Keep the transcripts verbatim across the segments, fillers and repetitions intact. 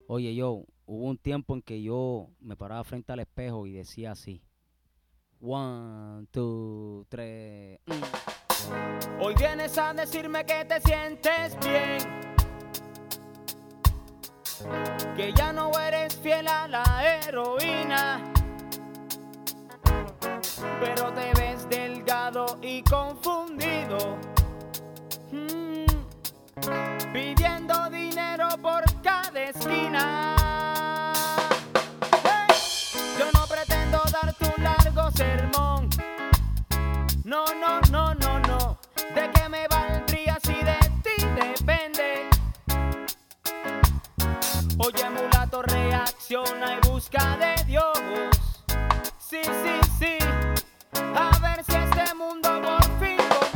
Oye, yo, hubo un tiempo en que yo me paraba frente al espejo y decía así. One, two, tres. mm. Hoy vienes a decirme que te sientes bien, que ya no eres fiel a la heroína, pero te ves delgado y confundido, mm, pidiendo dinero por cada esquina. Hey, yo no pretendo darte un largo sermón, no, no, no, no, no. ¿De qué me valdría si de ti depende? Oye, mulato, reacciona y busca de Dios. Sí, sí, sí. A ver si este mundo por fin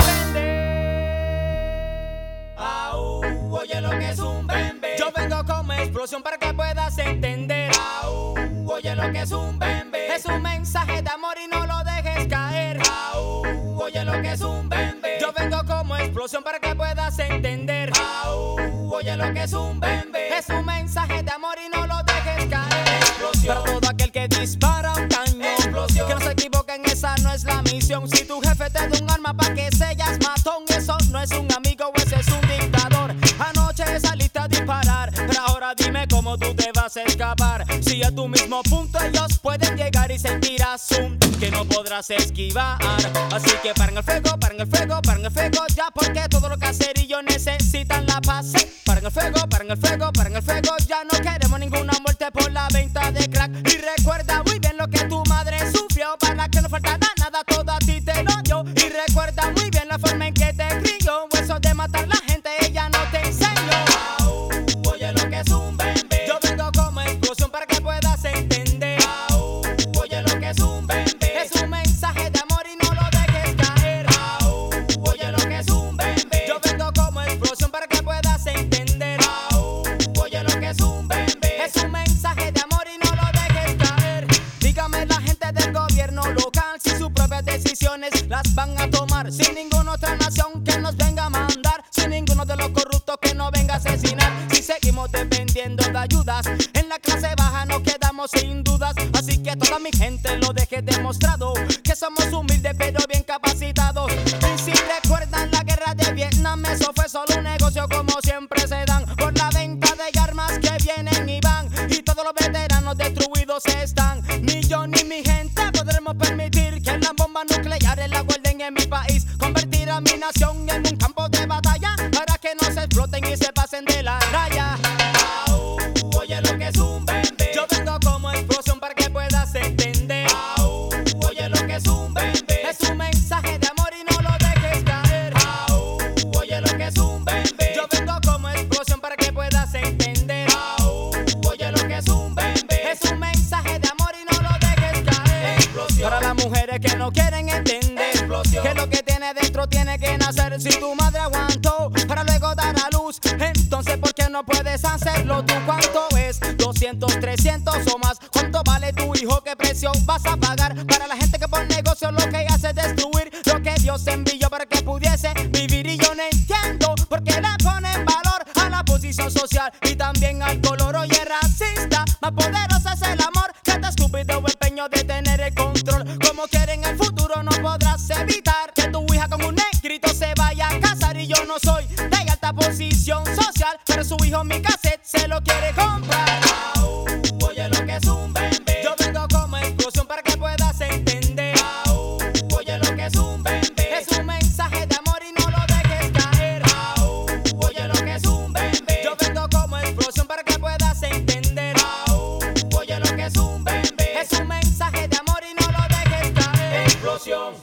comprende. Au, oye lo que es un bembe. Yo vengo como explosión para que puedas entender. Au, oye lo que es un bembe. Es un mensaje de amor y no lo dejes caer. Au, oye lo que es un bembe. Yo vengo como explosión para que puedas entender. Au, oye lo que es un bembe. Es un mensaje de amor y no lo dejes caer. Explosión. Para todo aquel que dispara un cañón, Explosión. que no se equivoquen, esa no es la misión. Si tu jefe te da un arma pa' que sellas matón, eso no es un amigo, ese es un dictador. Anoche saliste a disparar, pero ahora dime cómo tú te vas a escapar. Si a tu mismo punto ellos pueden llegar y sentirás un que no podrás esquivar. Así que paren el fuego, paren el fuego, paren el fuego ya, porque todos los caserillos necesitan la paz. Paren el fuego, paren el fuego, paren el fuego ya, no queremos ninguna muerte por la venta de crack. Y recuerda muy bien lo que tu madre sufrió, para que no faltara nada, todo a ti te lo dio. Y recuerda muy bien la forma en que te crió, eso de matar la gente ella no te enseñó. Au, oye lo que es un bembe. Yo vengo como explosión para que puedas entender. Au, oye lo que es un bembe. Es un mensaje de amor y no lo dejes caer. Au, oye lo que es un bembe. Yo vengo como explosión para que puedas entender. Au, oye lo que es un bembe. Es un mensaje de amor y no lo dejes caer. Dígame la gente del gobierno local si sus propias decisiones las van a tomar, sin ninguna otra nación que nos venga a mandar, sin ninguno de los corruptos que nos venga a asesinar. Si seguimos dependiendo de ayudas, en la clase baja nos quedamos sin dudas. Así que toda mi gente lo deje demostrado, que somos humildes pero bien capacitados. Y si recuerdan la guerra de Vietnam, eso fue solo un negocio como siempre se dan, por la venta de armas que vienen y van, y todos los veteranos destruidos están. Ni yo ni mi gente podremos permitir que las bombas nucleares la guarden en mi país, convertir a mi nación en un campo de batalla para que no se exploten y se pasen de la raya. Au, oye lo que es un bembe. Yo vengo como explosión para que puedas entender. Au, oye lo que es un bembe. Es un mensaje de amor y no lo dejes caer. Au, oye lo que es un bembe. Yo vengo como explosión para que puedas entender. Au, oye lo que es un bembe. Es un mensaje de amor y no lo dejes caer. Explosión. Para las mujeres que no quieren entender Explosión. que lo que tiene dentro tiene que nacer. Si tu madre aguantó para luego dar a luz, entonces ¿por qué no puedes hacerlo tú? ¿Cuánto es? doscientos, trescientos o más. ¿Cuánto vale tu hijo? ¿Qué precio vas a pagar? Para la gente que por negocio lo que hace es destruir lo que Dios envió para que pudiese vivir. Y yo no entiendo por qué le ponen valor a la posición social y también al color. Oye, racista, más poderoso es el amor que te estúpido o empeño de tener el control. Como quieren el futuro no podrás evitar que tu hija con un negrito se vaya a casar. Y yo no soy de alta posición social, pero su hijo mi cassette se lo quiere comprar. Au, oye lo que es un bembe. Yo vengo como explosión para que puedas entender. Au, oye lo que es un bembe. Es un mensaje de amor y no lo dejes caer. Au, oye lo que es un bembe. Yo vengo como explosión para que puedas entender. Au, oye lo que es un bembe. Es un mensaje de amor y no lo dejes caer. Explosión.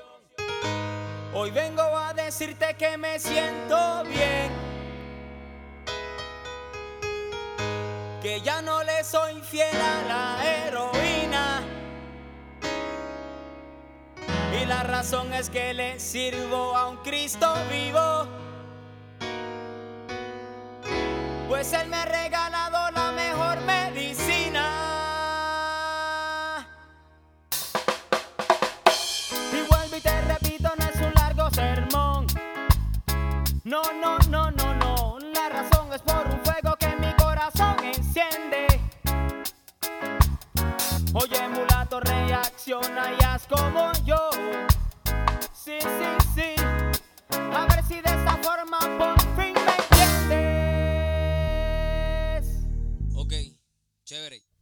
Hoy vengo a decirte que me siento bien, que ya no le soy fiel a la heroína, y la razón es que le sirvo a un Cristo vivo, pues Él me ha regalado la mejor medicina. Y vuelvo y te repito, no es un largo sermón, no, no, no, no, no. La razón es por un fuego que en mi corazón enciende. reacciona y haz como yo. Sí, sí, sí. A ver si de esta forma por fin me entiendes. Ok, chévere.